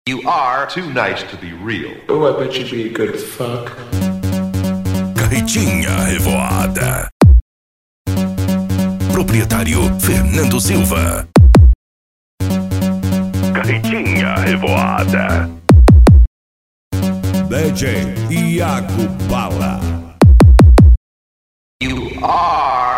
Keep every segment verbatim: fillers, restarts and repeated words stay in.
You are too nice to be real. Oh, I bet you'd be a good fuck. Carretinha Revoada. Proprietário Fernando Silva. Carretinha Revoada. D J Iago Bala. You are...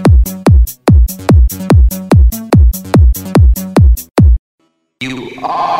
You are...